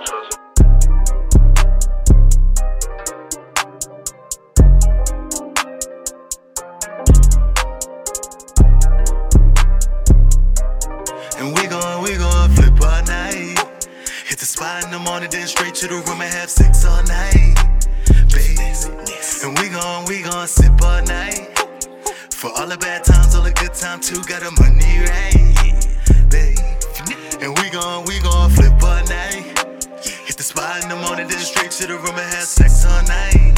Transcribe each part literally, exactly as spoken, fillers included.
And we gon', we gon' flip all night. Hit the spot in the morning, then straight to the room and have sex all night, baby. And we gon', we gon' sip all night. For all the bad times, all the good times too, got the money right, baby. And we gon', we gon' flip all night. Hit the spot in the morning, then straight to the room and have sex all night,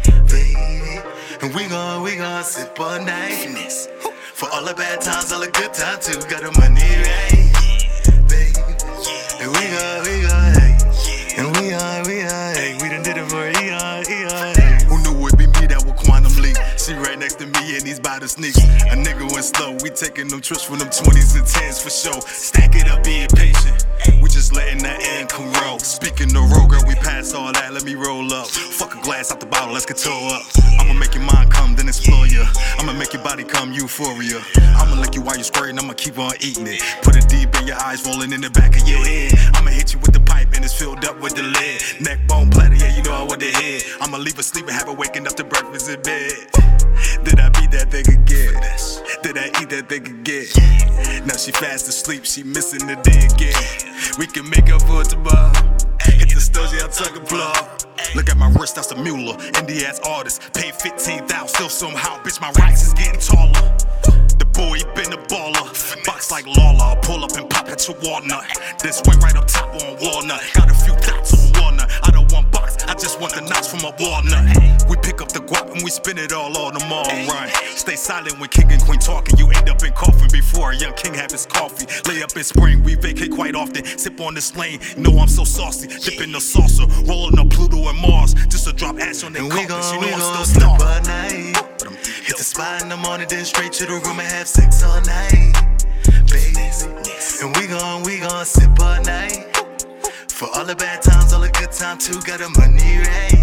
baby. And we gon', we gon' sip all night. For all the bad times, all the good times too, got the money right, baby. And we gon', we gon', hey. And we gon', we gon', hey. We done did it for eon, eon, hey. Who knew it'd be me that would quantum leap? She right next to me and these by the sneaks. A nigga went slow, we taking them trips from them twenties and tens for sure. Stack it up, being patient. We just letting that income roll. Speaking of roll, girl, we pass all that, let me roll up. Fuck a glass out the bottle, let's get toe up. I'ma make your mind come, then explore ya. I'ma make your body come, euphoria. I'ma lick you while you squirting, I'ma keep on eating it. Put it deep in your eyes, rolling in the back of your head. I'ma hit you with the pipe and it's filled up with the lead. Neck bone platter, yeah, you know I want the head. I'ma leave her sleeping, have her waking up to breakfast in bed. Did I beat that thing again? Did I eat that thing again? Now she fast asleep, she missing the day again. We can make up for it tomorrow. Hit the stogie, I'll tuck a plug. Look at my wrist, that's a Mueller. Indie ass artist, paid fifteen thousand, still somehow, bitch, my rights is getting taller. The boy, he been a baller. Box like Lawler, pull up and pop at your walnut. Then swing right up top on walnut. Got a few dots on walnut. I don't want box, I just want the knots from a walnut. We pick up the guap and we spin it all on the mall run. Stay silent when king and queen talking. You end up in coffin before a young king have his coffee. Lay up in spring, we vacate quite often. Sip on this lane, you know I'm so saucy. Dip in the saucer, rolling up Pluto and Mars. Just to drop ash on their carpets, you know I'm still star. All night. Hit the spot in the morning, then straight to the room and have sex all night, baby. And we gon', we gon' sip all night. For all the bad times, all the good times too, got the money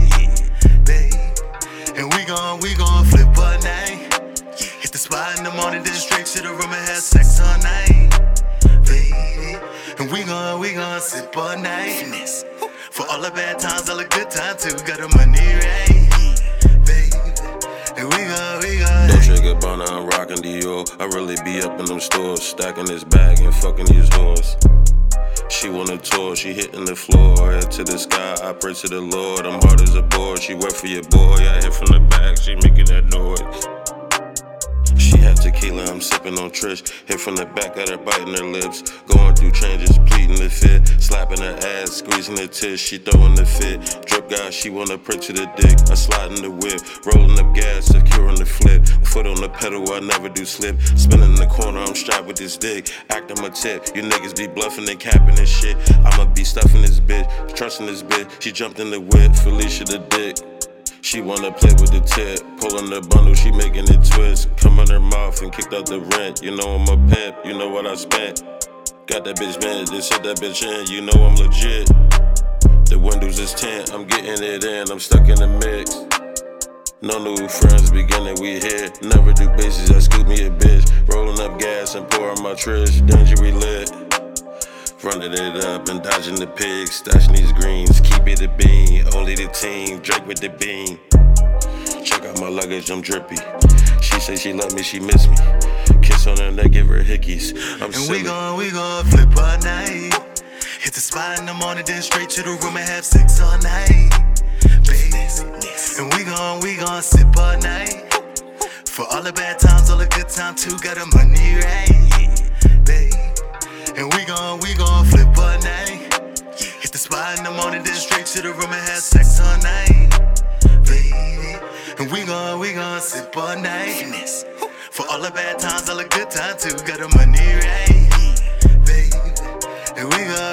right, baby. And we gon', we gon' flip all night. Hit the spot in the morning, then straight to the room and have sex all night, baby. And we gon', we gon' sip all night. For all the bad times, all the good times too, got the money right, baby. And we gon', we gon'. Dolce Gabbana, I'm rockin' Dior. I really be up in them stores, stacking this bag and fucking these doors. She want a tour, she hitting the floor. Head to the sky, I pray to the Lord. I'm hard as a board, she work for your boy. I hit from the back, she making that noise. She had tequila, I'm sipping on Trish. Hit from the back, got her biting her lips. Going through changes, pleading the fit. Slapping her ass, squeezing the tits. She throwing the fit. Drip guy, she wanna prick to the dick. I slide in the whip, rolling up gas, securing the flip. Foot on the pedal, I never do slip. Spinning in the corner, I'm strapped with this dick. Act on my tip, you niggas be bluffing and capping and shit. I'ma be stuffing this bitch, trusting this bitch. She jumped in the whip, Felicia the dick. She wanna play with the tip, pulling the bundle, she making it twist. Come in her mouth and kicked out the rent. You know I'm a pimp, you know what I spent. Got that bitch bent, just hit that bitch in, you know I'm legit. The windows is tint, I'm getting it in, I'm stuck in the mix. No new friends, beginning we here. Never do bases, I scoop me a bitch. Rolling up gas and pouring my trish, danger we lit. Running it up and dodging the pigs, stashing these greens, keep it a bean, only the team, Drake with the beam. Check out my luggage, I'm drippy. She say she love me, she miss me. Kiss on her neck, give her hickeys. I'm and silly. we gon', we gon' flip all night. Hit the spot in the morning, then straight to the room and have sex all night, baby. And we gon', we gon' sip all night. For all the bad times, all the good times too, got the money right, baby. And we gon', we gon' flip all night. Hit the spot in the morning, then straight to the room and have sex all night, baby. And we gon', we gon' sip all night. For all the bad times, all the good times too, got the money right, baby. And we gon'